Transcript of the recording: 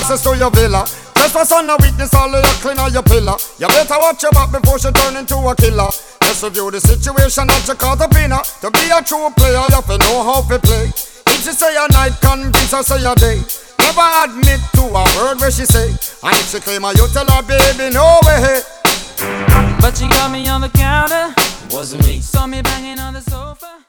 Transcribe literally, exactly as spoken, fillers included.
access to your villa. Trespass on a weakness, all of your clean on your pillar. You better watch your back before she turn into a killer. Just review the situation that you caught up in her. To be a true player, you have to know how to play. If she say a night, convince her say a day. Never admit to a word where she say. And if she claim her, you tell her, baby, no way. But she got me on the counter. Wasn't me. Saw me banging on the sofa.